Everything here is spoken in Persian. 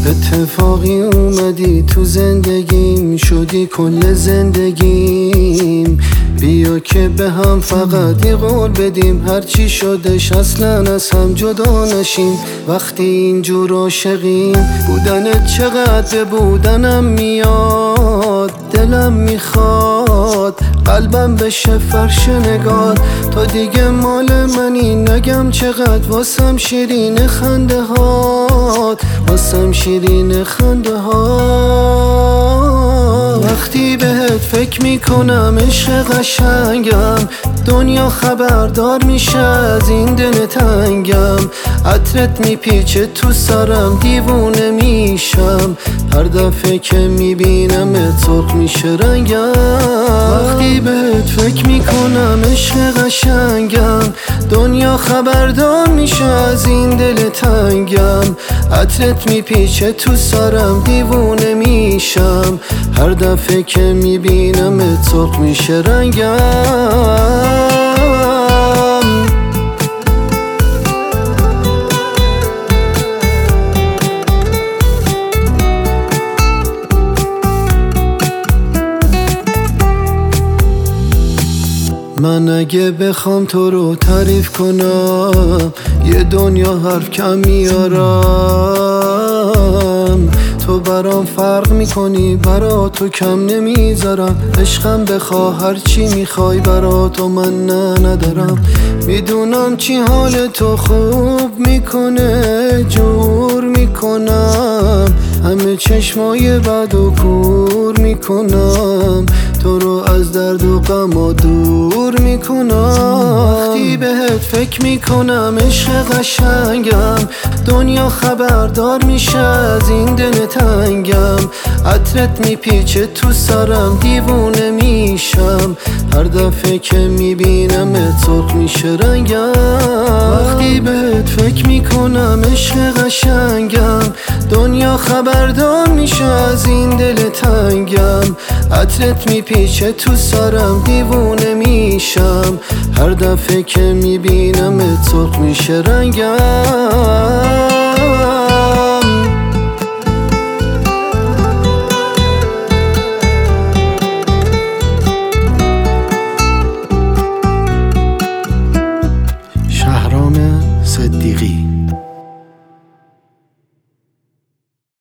اتفاقی اومدی تو زندگیم، شدی کل زندگیم. بیا که به هم فقط یه قول بدیم، هرچی شدش اصلا از هم جدا نشیم. وقتی اینجور عاشقیم، بودنت چقدر به بودنم میاد. دلم میخواد قلبم بشه فرش نگات، تا دیگه مال منی نگم چقدر واسم شیرین خنده هات، واسم شیرین خنده هات. وقتی بهت فکر میکنم عشق قشنگم، دنیا خبردار میشه از این دل تنگم. عطرت میپیچه تو سرم دیوونه میشم، هر دفعه که میبینم سرخ میشه رنگم. وقتی بهت فکر میکنم عشق قشنگم، دنیا خبردار میشه از این دل تنگم. عطرت میپیچه تو سرم دیوونه میشم، هر دفعه که میبینم سرخ میشه رنگم. من اگه بخوام تو رو تعریف کنم، یه دنیا حرف کم میارم. تو برام فرق میکنی، برا تو کم نمیذارم. عشقم بخوا هرچی میخوای، برا تو من ندارم. میدونم چی حال تو خوب میکنه، جور میکنم. همه چشمای بد و کور میکنم، تو رو از درد و غم دور میکنم. وقتی بهت فکر میکنم عشق قشنگم، دنیا خبردار میشه از این دل تنگم. عطرت میپیچه تو سرم دیوونه میشم، هر دفعه که میبینم سرخ میشه رنگم. وقتی بهت فکر میکنم عشق قشنگم، دنیا خبردار میشه از این دل تنگم. عطرت میپیچه تو سرم دیوونه میشم، هر دفعه که میبینم سرخ میشه رنگم. شهرام صدیقی.